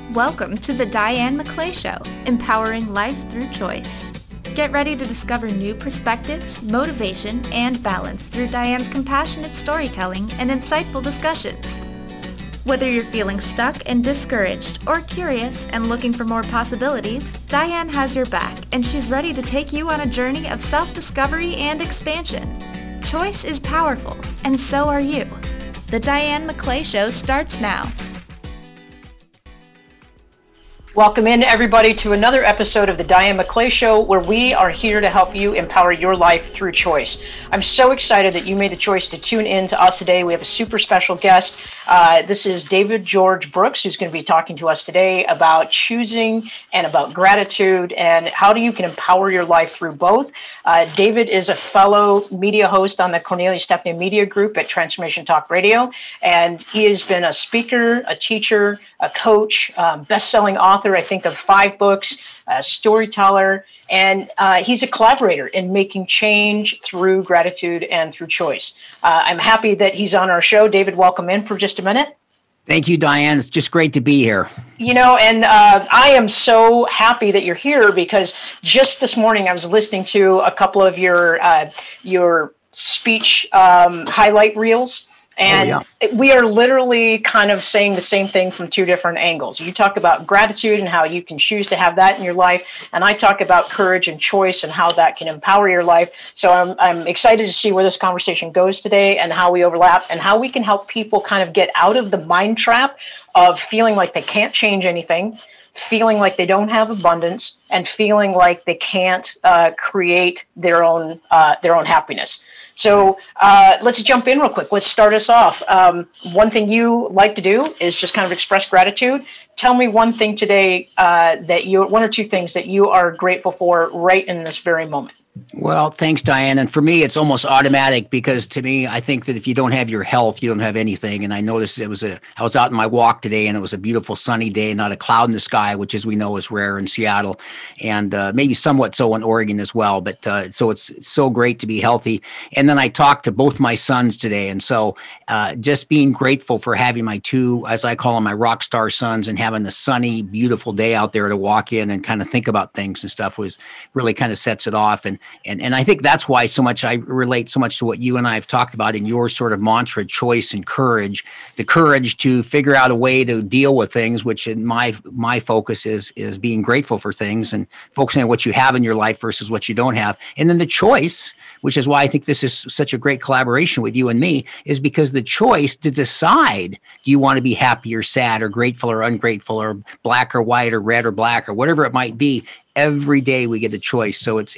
Welcome to the Diane McClay Show, empowering life through choice. Get ready to discover new perspectives, motivation, and balance through Diane's compassionate storytelling and insightful discussions. Whether you're feeling stuck and discouraged or curious and looking for more possibilities, Diane has your back, and she's ready to take you on a journey of self-discovery and expansion. Choice is powerful, and so are you. The Diane McClay Show starts now. Welcome in, everybody, to another episode of the Diane McClay Show, where we are here to help you empower your life through choice. I'm so excited that you made the choice to tune in to us today. We have a super special guest. This is David George Brooks, who's going to be talking to us today about choosing and about gratitude and how you can empower your life through both. David is a fellow media host on the Cornelia Stepney Media Group at Transformation Talk Radio, and he has been a speaker, a teacher, a coach, best-selling author, I think, of 5 books, a storyteller, and he's a collaborator in making change through gratitude and through choice. I'm happy that he's on our show. David, welcome in for just a minute. Thank you, Diane. It's just great to be here. You know, and I am so happy that you're here because just this morning I was listening to a couple of your speech highlight reels. And we are literally kind of saying the same thing from 2 different angles. You talk about gratitude and how you can choose to have that in your life. And I talk about courage and choice and how that can empower your life. So I'm excited to see where this conversation goes today and how we overlap and how we can help people kind of get out of the mind trap of feeling like they can't change anything, feeling like they don't have abundance, and feeling like they can't create their own happiness. So let's jump in real quick. Let's start us off. One thing you like to do is just kind of express gratitude. Tell me one thing today one or 2 things that you are grateful for right in this very moment. Well, thanks, Diane. And for me, it's almost automatic because to me, I think that if you don't have your health, you don't have anything. And I noticed I was out on my walk today and it was a beautiful sunny day, not a cloud in the sky, which as we know is rare in Seattle and maybe somewhat so in Oregon as well. But so it's so great to be healthy. And then I talked to both my sons today. And so just being grateful for having my 2, as I call them, my rock star sons, and having a sunny, beautiful day out there to walk in and kind of think about things and stuff was really kind of sets it off. And I think that's why I relate so much to what you and I have talked about in your sort of mantra, choice and courage, the courage to figure out a way to deal with things, which in my focus is being grateful for things and focusing on what you have in your life versus what you don't have. And then the choice, which is why I think this is such a great collaboration with you and me, is because the choice to decide, do you want to be happy or sad or grateful or ungrateful or black or white or red or black or whatever it might be. Every day we get a choice. So it's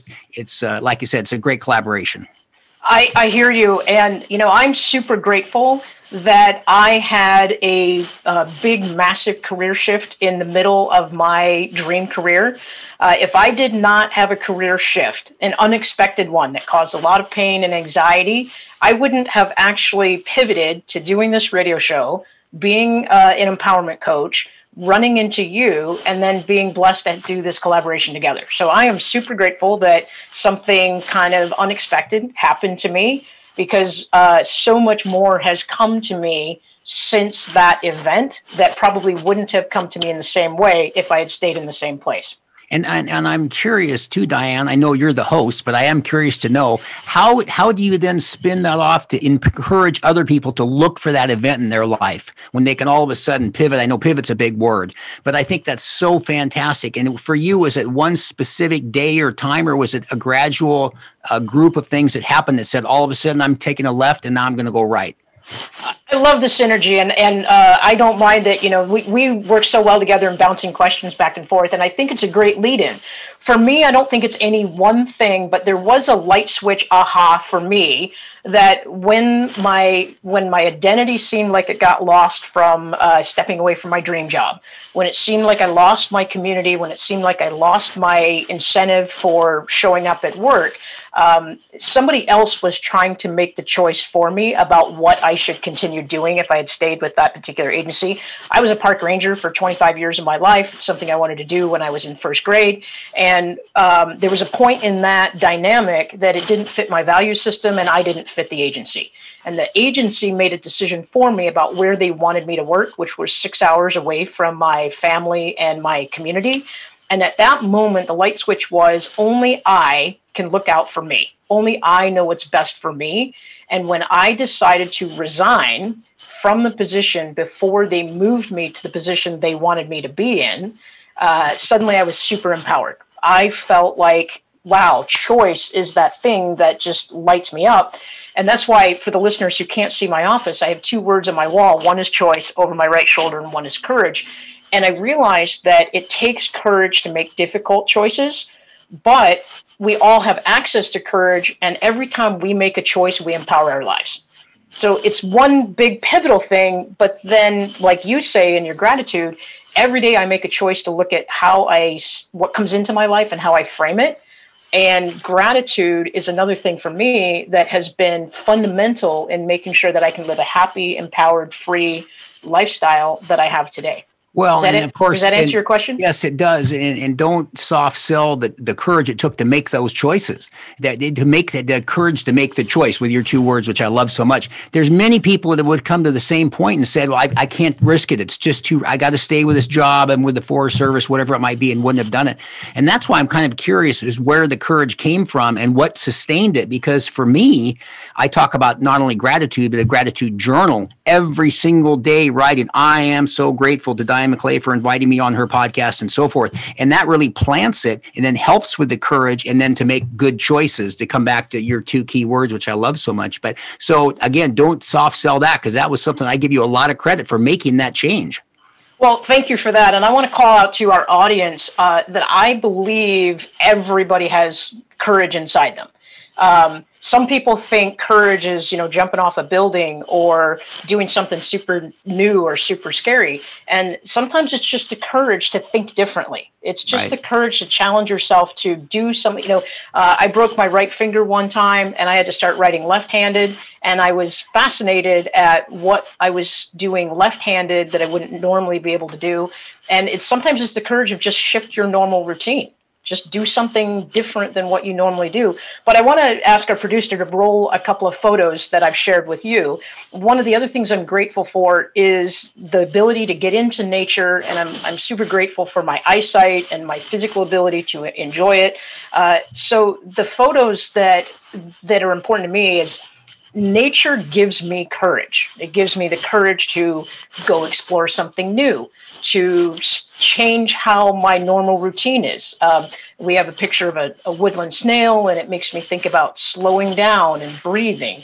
like I said, it's a great collaboration. I hear you. And, you know, I'm super grateful that I had a big, massive career shift in the middle of my dream career. If I did not have a career shift, an unexpected one that caused a lot of pain and anxiety, I wouldn't have actually pivoted to doing this radio show, being an empowerment coach, running into you, and then being blessed to do this collaboration together. So I am super grateful that something kind of unexpected happened to me because so much more has come to me since that event that probably wouldn't have come to me in the same way if I had stayed in the same place. And I'm curious too, Diane, I know you're the host, but I am curious to know how do you then spin that off to encourage other people to look for that event in their life when they can all of a sudden pivot? I know pivot's a big word, but I think that's so fantastic. And for you, was it one specific day or time, or was it a gradual group of things that happened that said, all of a sudden I'm taking a left and now I'm going to go right? I love the synergy, and I don't mind that, you know, we work so well together in bouncing questions back and forth, and I think it's a great lead-in. For me, I don't think it's any one thing, but there was a light switch aha for me that when my identity seemed like it got lost from stepping away from my dream job, when it seemed like I lost my community, when it seemed like I lost my incentive for showing up at work, Somebody else was trying to make the choice for me about what I should continue doing if I had stayed with that particular agency. I was a park ranger for 25 years of my life, something I wanted to do when I was in first grade. And there was a point in that dynamic that it didn't fit my value system and I didn't fit the agency. And the agency made a decision for me about where they wanted me to work, which was 6 hours away from my family and my community. And at that moment, the light switch was only I can look out for me. Only I know what's best for me. And when I decided to resign from the position before they moved me to the position they wanted me to be in, suddenly I was super empowered. I felt like, wow, choice is that thing that just lights me up. And that's why, for the listeners who can't see my office, I have 2 words on my wall. One is choice over my right shoulder, and one is courage. And I realized that it takes courage to make difficult choices, but we all have access to courage. And every time we make a choice, we empower our lives. So it's one big pivotal thing. But then, like you say in your gratitude, every day I make a choice to look at what comes into my life and how I frame it. And gratitude is another thing for me that has been fundamental in making sure that I can live a happy, empowered, free lifestyle that I have today. Well, and of course, does that answer your question? Yes, it does. And don't soft sell the courage it took to make those choices, to make the courage to make the choice, with your 2 words, which I love so much. There's many people that would come to the same point and said, well, I can't risk it. It's just I got to stay with this job and with the Forest Service, whatever it might be, and wouldn't have done it. And that's why I'm kind of curious is where the courage came from and what sustained it. Because for me, I talk about not only gratitude, but a gratitude journal every single day, writing, I am so grateful to Diane McClay for inviting me on her podcast and so forth. And that really plants it and then helps with the courage and then to make good choices, to come back to your 2 key words, which I love so much. But so again, don't soft sell that, because that was something I give you a lot of credit for making that change. Well, thank you for that. And I want to call out to our audience that I believe everybody has courage inside them. Some people think courage is, jumping off a building or doing something super new or super scary. And sometimes it's just the courage to think differently. It's just the courage to challenge yourself to do something. I broke my right finger one time and I had to start writing left-handed. And I was fascinated at what I was doing left-handed that I wouldn't normally be able to do. And sometimes it's the courage of just shift your normal routine. Just do something different than what you normally do. But I want to ask our producer to roll a couple of photos that I've shared with you. One of the other things I'm grateful for is the ability to get into nature. And I'm super grateful for my eyesight and my physical ability to enjoy it. So the photos that are important to me is nature gives me courage. It gives me the courage to go explore something new, to change how my normal routine is. We have a picture of a woodland snail, and it makes me think about slowing down and breathing.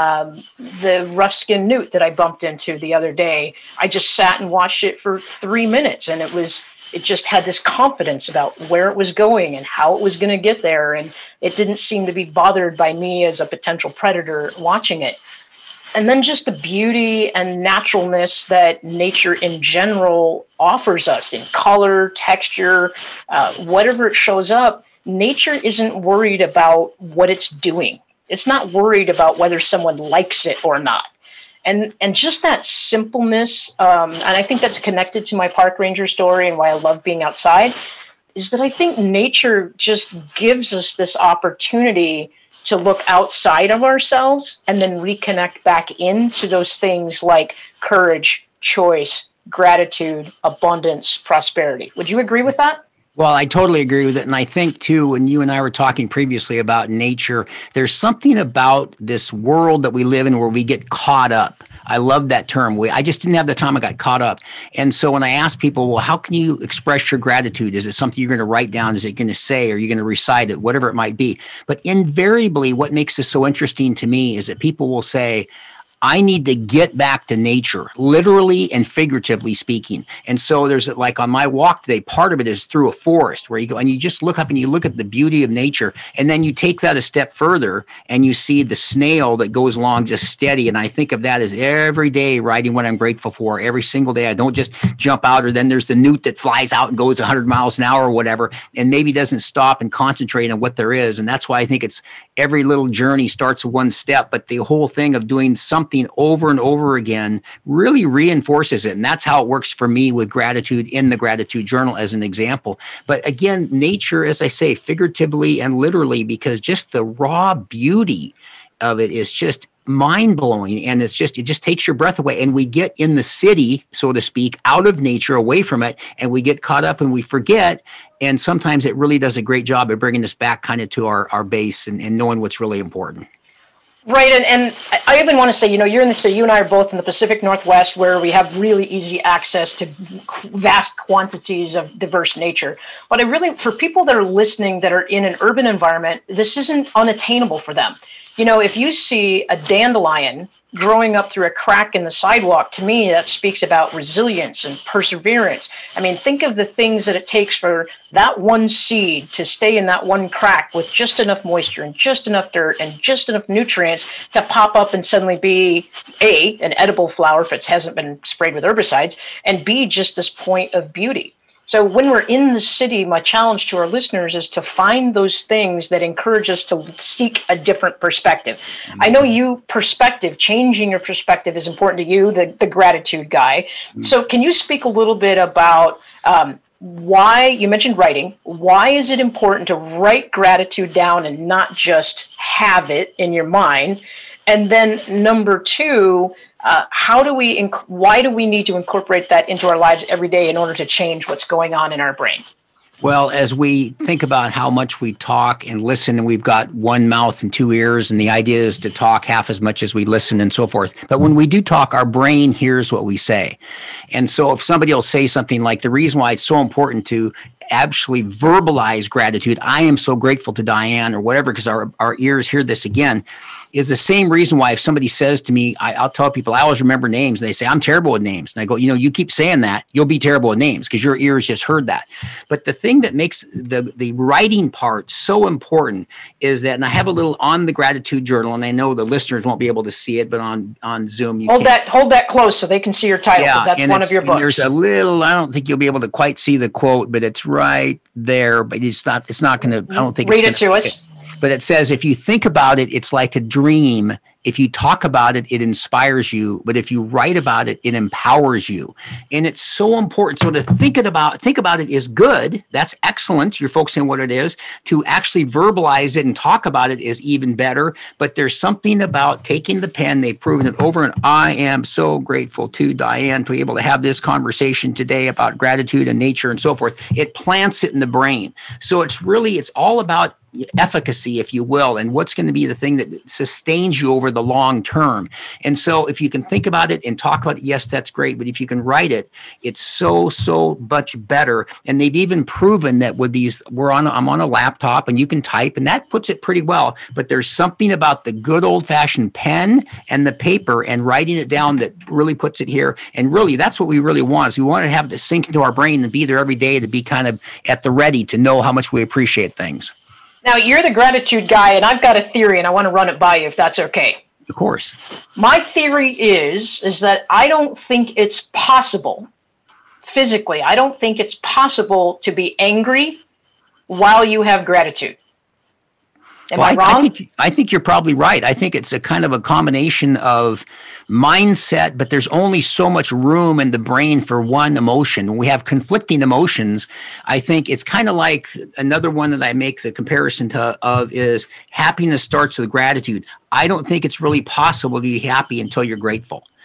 The rough-skinned newt that I bumped into the other day, I just sat and watched it for 3 minutes, and it just had this confidence about where it was going and how it was going to get there. And it didn't seem to be bothered by me as a potential predator watching it. And then just the beauty and naturalness that nature in general offers us in color, texture, whatever it shows up. Nature isn't worried about what it's doing. It's not worried about whether someone likes it or not. And just that simpleness, and I think that's connected to my park ranger story and why I love being outside, is that I think nature just gives us this opportunity to look outside of ourselves and then reconnect back into those things like courage, choice, gratitude, abundance, prosperity. Would you agree with that? Well, I totally agree with it. And I think, too, when you and I were talking previously about nature, there's something about this world that we live in where we get caught up. I love that term. I just didn't have the time. I got caught up. And so when I ask people, well, how can you express your gratitude? Is it something you're going to write down? Is it going to say? Are you going to recite it? Whatever it might be. But invariably, what makes this so interesting to me is that people will say, I need to get back to nature, literally and figuratively speaking. And so there's like on my walk today, part of it is through a forest where you go and you just look up and you look at the beauty of nature. And then you take that a step further and you see the snail that goes along just steady. And I think of that as every day writing what I'm grateful for every single day. I don't just jump out, or then there's the newt that flies out and goes 100 miles an hour or whatever, and maybe doesn't stop and concentrate on what there is. And that's why I think it's every little journey starts with one step, but the whole thing of doing something over and over again really reinforces it. And that's how it works for me with gratitude in the gratitude journal as an example. But again, nature, as I say, figuratively and literally, because just the raw beauty of it is just mind-blowing. And it just takes your breath away. And we get in the city, so to speak, out of nature, away from it, and we get caught up and we forget. And sometimes it really does a great job of bringing us back kind of to our base and knowing what's really important. Right, and I even want to say, you're in the city. You and I are both in the Pacific Northwest, where we have really easy access to vast quantities of diverse nature. But for people that are listening that are in an urban environment, this isn't unattainable for them. If you see a dandelion growing up through a crack in the sidewalk, to me, that speaks about resilience and perseverance. I mean, think of the things that it takes for that one seed to stay in that one crack with just enough moisture and just enough dirt and just enough nutrients to pop up and suddenly be A, an edible flower if it hasn't been sprayed with herbicides, and B, just this point of beauty. So when we're in the city, my challenge to our listeners is to find those things that encourage us to seek a different perspective. I know changing your perspective is important to you, the gratitude guy. So can you speak a little bit about why, you mentioned writing, why is it important to write gratitude down and not just have it in your mind? And then number two, why do we need to incorporate that into our lives every day in order to change what's going on in our brain? Well, as we think about how much we talk and listen, and we've got one mouth and two ears, and the idea is to talk half as much as we listen and so forth. But when we do talk, our brain hears what we say. And so if somebody will say something like, the reason why it's so important to actually verbalize gratitude, I am so grateful to Diane or whatever, because our ears hear this again, is the same reason why if somebody says to me, I'll tell people, I always remember names. And they say, I'm terrible with names. And I go, you keep saying that, you'll be terrible with names because your ears just heard that. But the thing that makes the writing part so important is that, and I have a little on the gratitude journal, and I know the listeners won't be able to see it, but on Zoom, you hold that close so they can see your title, because that's one of your books. There's a little, I don't think you'll be able to quite see the quote, but it's right there, but it's not going to, I don't think read it to us. But it says, if you think about it, it's like a dream. If you talk about it, it inspires you. But if you write about it, it empowers you. And it's so important. So to think about it is good. That's excellent. You're focusing on what it is. To actually verbalize it and talk about it is even better. But there's something about taking the pen. They've proven it over. And I am so grateful to Diane to be able to have this conversation today about gratitude and nature and so forth. It plants it in the brain. So it's all about efficacy, if you will, and what's going to be the thing that sustains you over the long term. And so if you can think about it and talk about it, yes, that's great. But if you can write it, it's so much better. And they've even proven that with these, I'm on a laptop and you can type, and that puts it pretty well. But there's something about the good old fashioned pen and the paper and writing it down that really puts it here. And really, that's what we really want, is we want to have it sink into our brain and be there every day, to be kind of at the ready to know how much we appreciate things. Now, you're the gratitude guy, and I've got a theory, and I want to run it by you if that's okay. Of course. My theory is that I don't think it's possible, physically, I don't think it's possible to be angry while you have gratitude. Am I wrong? I think you're probably right. I think it's a kind of a combination of mindset, but there's only so much room in the brain for one emotion. When we have conflicting emotions, I think it's kind of like another one that I make the comparison of is happiness starts with gratitude. I don't think it's really possible to be happy until you're grateful.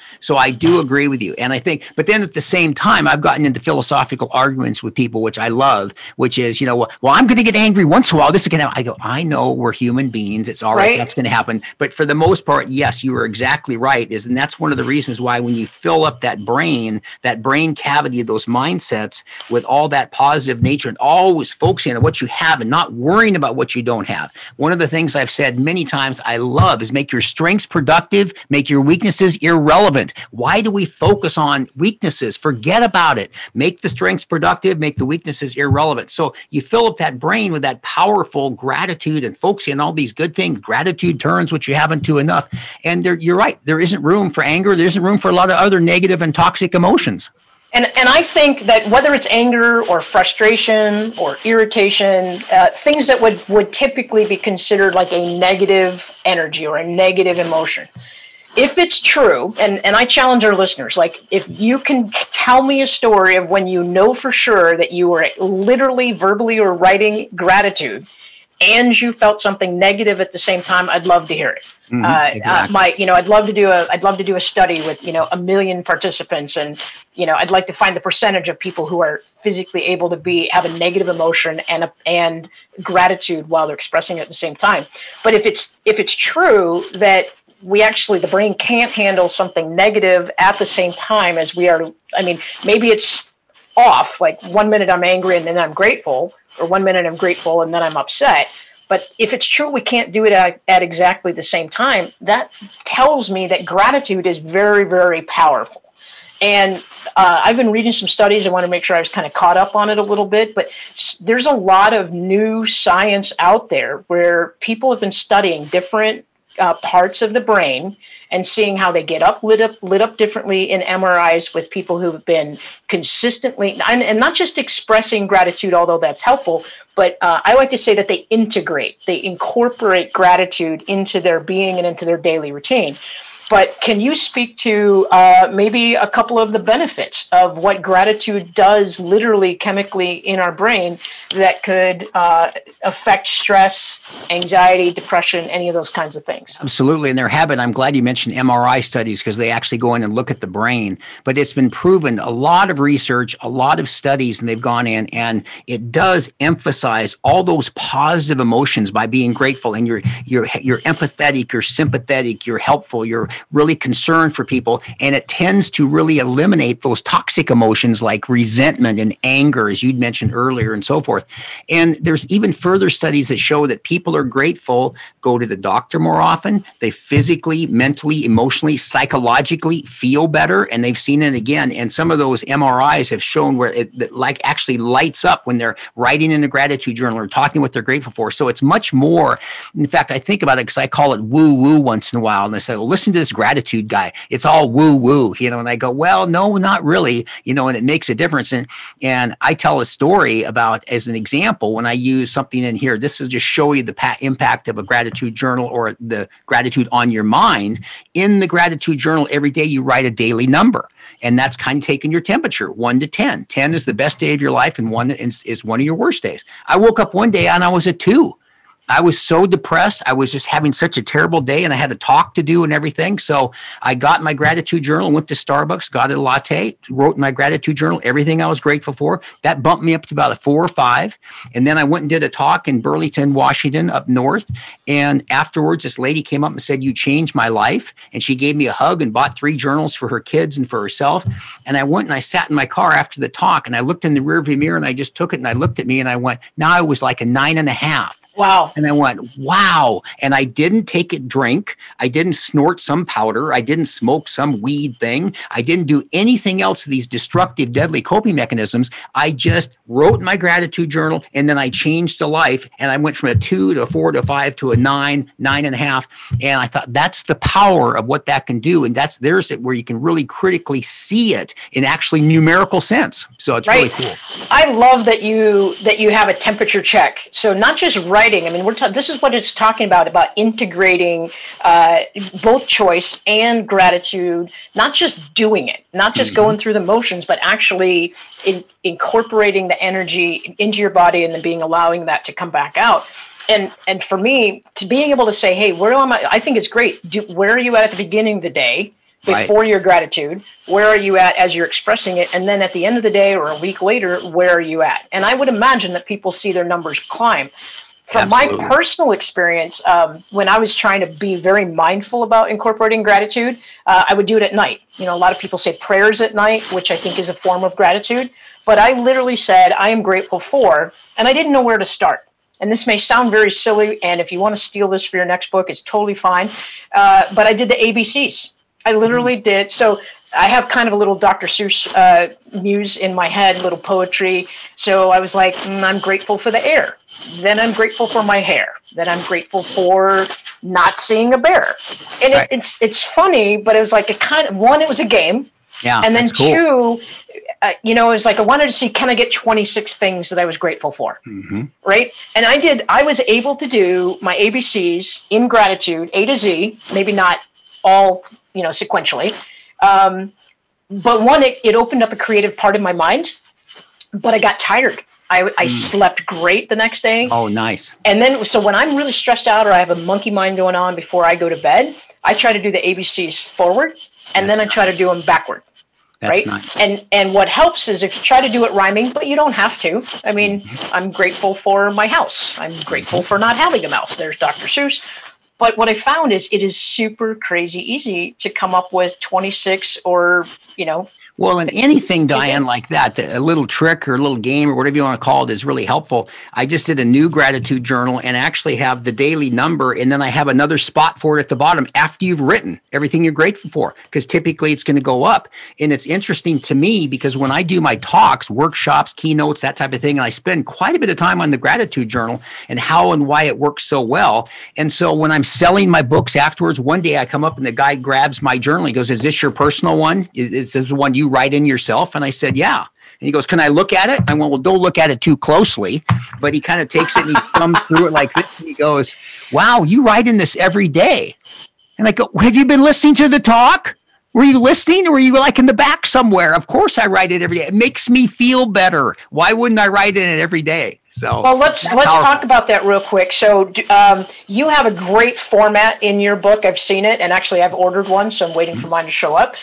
So I do agree with you. And I think, but then at the same time, I've gotten into philosophical arguments with people, which I love, which is, well, I'm going to get angry once in a while. This is going to happen. I go, I know we're human beings. It's all right. That's going to happen. But for the most part, yes, you are exactly right. And that's one of the reasons why when you fill up that brain cavity of those mindsets with all that positive nature and always focusing on what you have and not worrying about what you don't have. One of the things I've said many times I love is make your strengths productive, make your weaknesses irrelevant. Why do we focus on weaknesses? Forget about it. Make the strengths productive, make the weaknesses irrelevant. So you fill up that brain with that powerful gratitude and focusing on all these good things. Gratitude turns what you haven't to enough. And you're right. There isn't room for anger. There isn't room for a lot of other negative and toxic emotions. And I think that whether it's anger or frustration or irritation, things that would typically be considered like a negative energy or a negative emotion, if it's true, and I challenge our listeners, like if you can tell me a story of when you know for sure that you were literally, verbally, or writing gratitude, and you felt something negative at the same time, I'd love to hear it. Exactly. I'd love to do a study with 1 million participants, and I'd like to find the percentage of people who are physically able to have a negative emotion and gratitude while they're expressing it at the same time. But if it's true that the brain can't handle something negative at the same time as we are, maybe it's off, like 1 minute I'm angry and then I'm grateful, or 1 minute I'm grateful and then I'm upset. But if it's true we can't do it at exactly the same time, that tells me that gratitude is very, very powerful. And I've been reading some studies. I want to make sure I was kind of caught up on it a little bit. But there's a lot of new science out there where people have been studying different parts of the brain and seeing how they get lit up differently in MRIs with people who've been consistently, and not just expressing gratitude, although that's helpful, but I like to say that they incorporate gratitude into their being and into their daily routine. But can you speak to maybe a couple of the benefits of what gratitude does literally chemically in our brain that could affect stress, anxiety, depression, any of those kinds of things? Absolutely. And I'm glad you mentioned MRI studies because they actually go in and look at the brain. But it's been proven, a lot of research, a lot of studies, and they've gone in, and it does emphasize all those positive emotions by being grateful. And you're empathetic, you're sympathetic, you're helpful, you're really concerned for people, and it tends to really eliminate those toxic emotions like resentment and anger, as you'd mentioned earlier, and so forth. And there's even further studies that show that people are grateful, go to the doctor more often, they physically, mentally, emotionally, psychologically feel better, and they've seen it again. And some of those MRIs have shown where it like actually lights up when they're writing in a gratitude journal or talking what they're grateful for. So it's much more. In fact, I think about it because I call it woo-woo once in a while, and I say, well, listen to this gratitude guy. It's all woo-woo, and I go, well, no, not really, and it makes a difference. And I tell a story about, as an example, when I use something in here, this is just show you the impact of a gratitude journal or the gratitude on your mind. In the gratitude journal, every day you write a daily number. And that's kind of taking your temperature, 1 to 10. 10 is the best day of your life, and 1 is one of your worst days. I woke up one day and I was a 2. I was so depressed. I was just having such a terrible day, and I had a talk to do and everything. So I got my gratitude journal, went to Starbucks, got a latte, wrote in my gratitude journal everything I was grateful for. That bumped me up to about a 4 or 5. And then I went and did a talk in Burlington, Washington, up north. And afterwards, this lady came up and said, "You changed my life." And she gave me a hug and bought 3 journals for her kids and for herself. And I went and I sat in my car after the talk, and I looked in the rearview mirror, and I just took it, and I looked at me, and I went, now I was like a 9.5. Wow. And I went, wow. And I didn't take a drink. I didn't snort some powder. I didn't smoke some weed thing. I didn't do anything else of these destructive, deadly coping mechanisms. I just wrote in my gratitude journal, and then I changed a life. And I went from a 2 to a 4 to a 5 to a 9, 9.5. And I thought that's the power of what that can do. And there's it where you can really critically see it in actually numerical sense. So it's really cool. I love that you have a temperature check. So not just writing. I mean, this is what it's talking about integrating both choice and gratitude, not just doing it, not just going through the motions, but actually incorporating the energy into your body and then allowing that to come back out. And for me, to being able to say, hey, where am I? I think it's great. Where are you at the beginning of the day? before your gratitude? Where are you at as you're expressing it? And then at the end of the day or a week later, where are you at? And I would imagine that people see their numbers climb. From Absolutely. my personal experience, when I was trying to be very mindful about incorporating gratitude, I would do it at night. You know, a lot of people say prayers at night, which I think is a form of gratitude. But I literally said, I am grateful for, and I didn't know where to start. And this may sound very silly, and if you want to steal this for your next book, it's totally fine. But I did the ABCs. I literally did. So I have kind of a little Dr. Seuss muse in my head, little poetry. So I was like, I'm grateful for the air. Then I'm grateful for my hair. Then I'm grateful for not seeing a bear. And Right. it's funny, but it was like it was a game. Yeah, And then that's cool. two, it was like I wanted to see, can I get 26 things that I was grateful for? Mm-hmm. Right? And I was able to do my ABCs in gratitude, A to Z, maybe not all, sequentially. But one, it opened up a creative part of my mind, but I got tired. I slept great the next day. Oh, nice. And then, so when I'm really stressed out or I have a monkey mind going on before I go to bed, I try to do the ABCs forward, and then I try to do them backward. That's right? nice. And what helps is if you try to do it rhyming, but you don't have to. I mean, I'm grateful for my house. I'm grateful for not having a mouse. There's Dr. Seuss. But what I found is it is super crazy easy to come up with 26 or, Well, and anything, Diane, like that, a little trick or a little game or whatever you want to call it is really helpful. I just did a new gratitude journal and actually have the daily number, and then I have another spot for it at the bottom after you've written everything you're grateful for, because typically it's going to go up. And it's interesting to me because when I do my talks, workshops, keynotes, that type of thing, and I spend quite a bit of time on the gratitude journal and how and why it works so well. And so when I'm selling my books afterwards, one day I come up and the guy grabs my journal. He goes, "Is this your personal one? Is this the one you write in yourself?" And I said, "Yeah." And he goes, "Can I look at it?" I went, "Well, don't look at it too closely." But he kind of takes it and he thumbs through it like this. And he goes, "Wow, you write in this every day." And I go, "Have you been listening to the talk? Were you listening, or were you like in the back somewhere?" "Of course I write it every day. It makes me feel better. Why wouldn't I write in it every day?" So, well, let's talk about that real quick. So you have a great format in your book. I've seen it, and actually I've ordered one, so I'm waiting for mine to show up.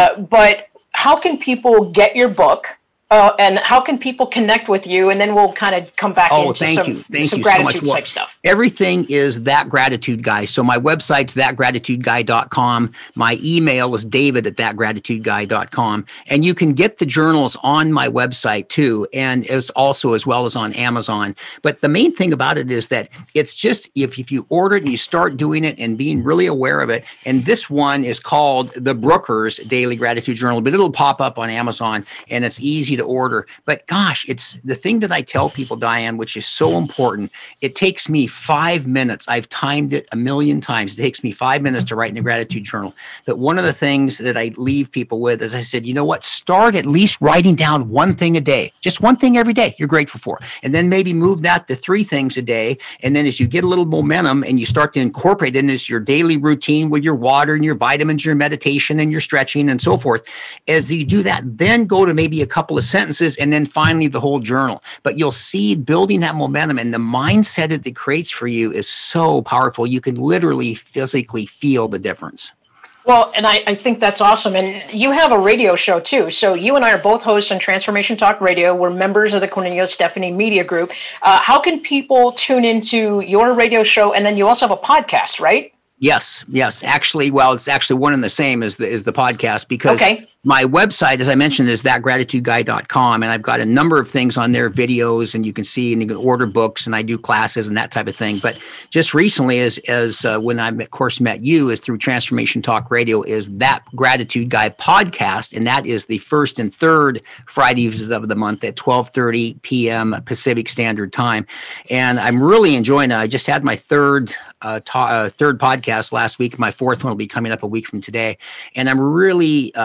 But how can people get your book? And how can people connect with you? And then we'll kind of come back into some gratitude type stuff. Everything is That Gratitude Guy. So my website's thatgratitudeguy.com. My email is david@thatgratitudeguy.com. And you can get the journals on my website too. And it's also as well as on Amazon. But the main thing about it is that it's just, if you order it and you start doing it and being really aware of it. And this one is called the Brooker's Daily Gratitude Journal, but it'll pop up on Amazon and it's easy to order. But gosh, it's the thing that I tell people, Diane, which is so important. It takes me 5 minutes. I've timed it a million times. It takes me 5 minutes to write in the gratitude journal. But one of the things that I leave people with is I said, you know what? Start at least writing down one thing a day, just one thing every day you're grateful for. And then maybe move that to 3 things a day. And then as you get a little momentum and you start to incorporate it into your daily routine with your water and your vitamins, your meditation and your stretching and so forth, as you do that, then go to maybe a couple of sentences and then finally the whole journal. But you'll see building that momentum and the mindset that it creates for you is so powerful. You can literally physically feel the difference. Well, and I think that's awesome. And you have a radio show too. So you and I are both hosts on Transformation Talk Radio. We're members of the Cornelius Stephanie Media Group. How can people tune into your radio show? And then you also have a podcast, right? Yes. Actually, it's actually one and the same as the podcast because my website, as I mentioned, is thatgratitudeguy.com. And I've got a number of things on there, videos, and you can see and you can order books and I do classes and that type of thing. But just recently, as when I, of course, met you is through Transformation Talk Radio is That Gratitude Guy podcast. And that is the first and third Fridays of the month at 12:30 p.m. Pacific Standard Time. And I'm really enjoying it. I just had my third podcast last week. My fourth one will be coming up a week from today. And I'm really thrilled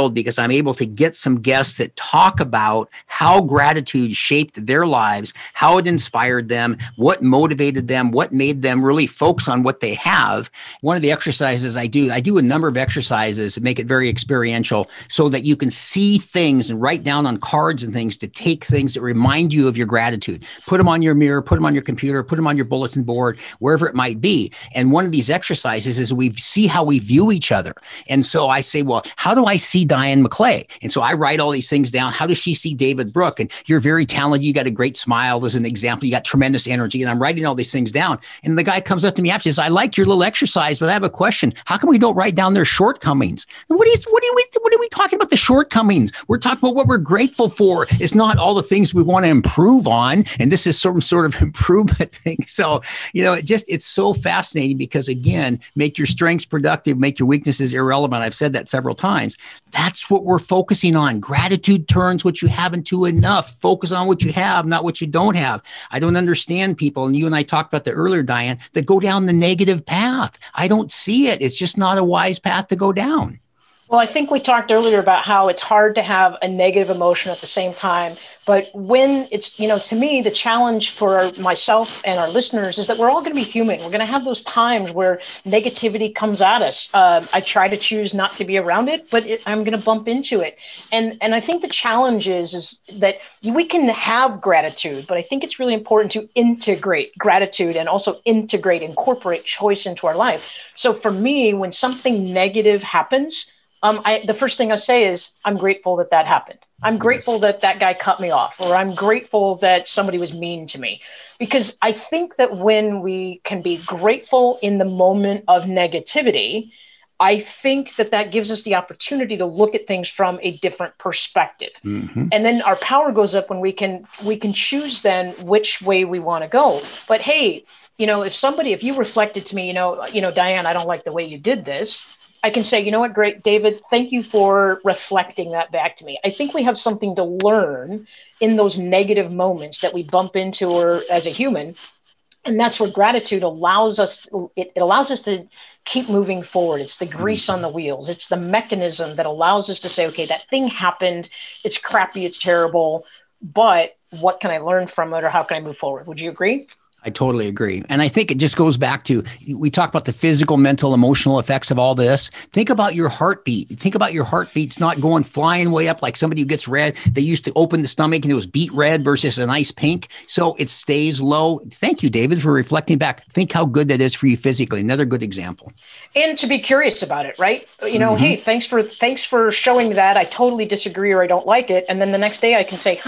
thrilled because I'm able to get some guests that talk about how gratitude shaped their lives, how it inspired them, what motivated them, what made them really focus on what they have. One of the exercises I do a number of exercises that make it very experiential so that you can see things and write down on cards and things to take things that remind you of your gratitude. Put them on your mirror, put them on your computer, put them on your bulletin board, wherever it might be. And one of these exercises is we see how we view each other. And so I say, well, how do I see Diane McClay? And so I write all these things down. How does she see David Brooke? And you're very talented. You got a great smile as an example. You got tremendous energy. And I'm writing all these things down. And the guy comes up to me after, says, I like your little exercise, but I have a question. How come we don't write down their shortcomings? What are we talking about the shortcomings? We're talking about what we're grateful for. It's not all the things we want to improve on. And this is some sort of improvement thing. So, it's so fascinating because, again, make your strengths productive, make your weaknesses irrelevant. I've said that several times. That's what we're focusing on. Gratitude turns what you have into enough. Focus on what you have, not what you don't have. I don't understand people, and you and I talked about that earlier, Diane, that go down the negative path. I don't see it. It's just not a wise path to go down. Well, I think we talked earlier about how it's hard to have a negative emotion at the same time. But when it's, to me, the challenge for myself and our listeners is that we're all going to be human. We're going to have those times where negativity comes at us. I try to choose not to be around it, but I'm going to bump into it. And I think the challenge is that we can have gratitude, but I think it's really important to integrate gratitude and also incorporate choice into our life. So for me, when something negative happens, the first thing I say is, I'm grateful that happened. I'm grateful that guy cut me off, or I'm grateful that somebody was mean to me. Because I think that when we can be grateful in the moment of negativity, I think that gives us the opportunity to look at things from a different perspective. Mm-hmm. And then our power goes up when we can choose then which way we want to go. But hey, if you reflected to me, Diane, I don't like the way you did this, I can say, you know what, great, David, thank you for reflecting that back to me. I think we have something to learn in those negative moments that we bump into or as a human. And that's where gratitude allows us, it allows us to keep moving forward. It's the grease on the wheels. It's the mechanism that allows us to say, okay, that thing happened. It's crappy. It's terrible. But what can I learn from it, or how can I move forward? Would you agree? I totally agree. And I think it just goes back to, we talk about the physical, mental, emotional effects of all this. Think about your heartbeat. Think about your heartbeat's not going flying way up like somebody who gets red. They used to open the stomach and it was beet red versus a nice pink. So it stays low. Thank you, David, for reflecting back. Think how good that is for you physically. Another good example. And to be curious about it, right? Hey, thanks for showing that. I totally disagree or I don't like it. And then the next day I can say,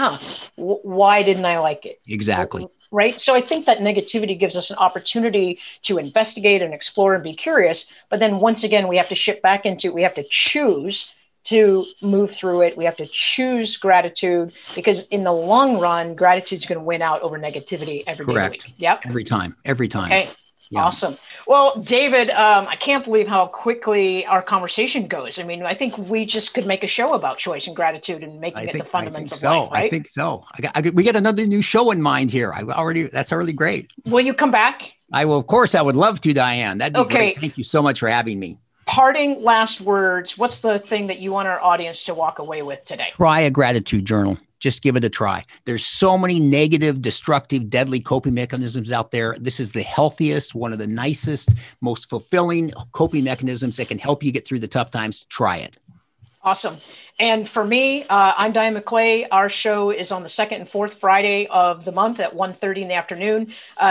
why didn't I like it? Exactly. Right. So I think that negativity gives us an opportunity to investigate and explore and be curious. But then once again, we have to shift back into, we have to choose to move through it. We have to choose gratitude, because in the long run, gratitude is going to win out over negativity every day. Correct. Yep. Every time. Okay. Yeah. Awesome. Well, David, I can't believe how quickly our conversation goes. I mean, I think we just could make a show about choice and gratitude and making it the fundamentals of life, right? I think so. We got another new show in mind here. That's already great. Will you come back? I will. Of course, I would love to, Diane. That'd be great. Thank you so much for having me. Parting last words. What's the thing that you want our audience to walk away with today? Try a gratitude journal. Just give it a try. There's so many negative, destructive, deadly coping mechanisms out there. This is the healthiest, one of the nicest, most fulfilling coping mechanisms that can help you get through the tough times. Try it. Awesome. And for me, I'm Diane McClay. Our show is on the second and fourth Friday of the month at 1:30 in the afternoon.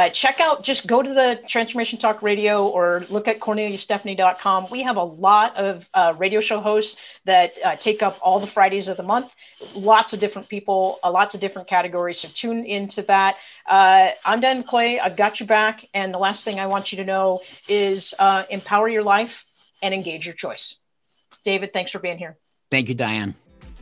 Just go to the Transformation Talk Radio or look at CorneliaStephanie.com. We have a lot of radio show hosts that take up all the Fridays of the month. Lots of different people, lots of different categories. So tune into that. I'm Diane McClay. I've got your back. And the last thing I want you to know is empower your life and engage your choice. David, thanks for being here. Thank you, Diane.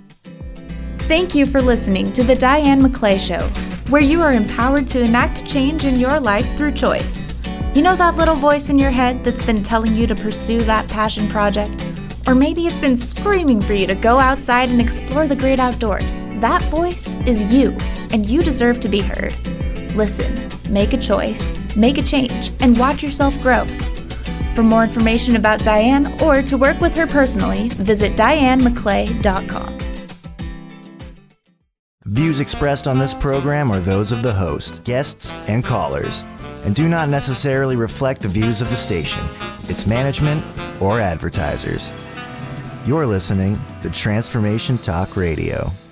Thank you for listening to The Diane McClay Show, where you are empowered to enact change in your life through choice. You know that little voice in your head that's been telling you to pursue that passion project? Or maybe it's been screaming for you to go outside and explore the great outdoors. That voice is you, and you deserve to be heard. Listen, make a choice, make a change, and watch yourself grow. For more information about Diane or to work with her personally, visit DianeMcClay.com. Views expressed on this program are those of the host, guests, and callers, and do not necessarily reflect the views of the station, its management, or advertisers. You're listening to Transformation Talk Radio.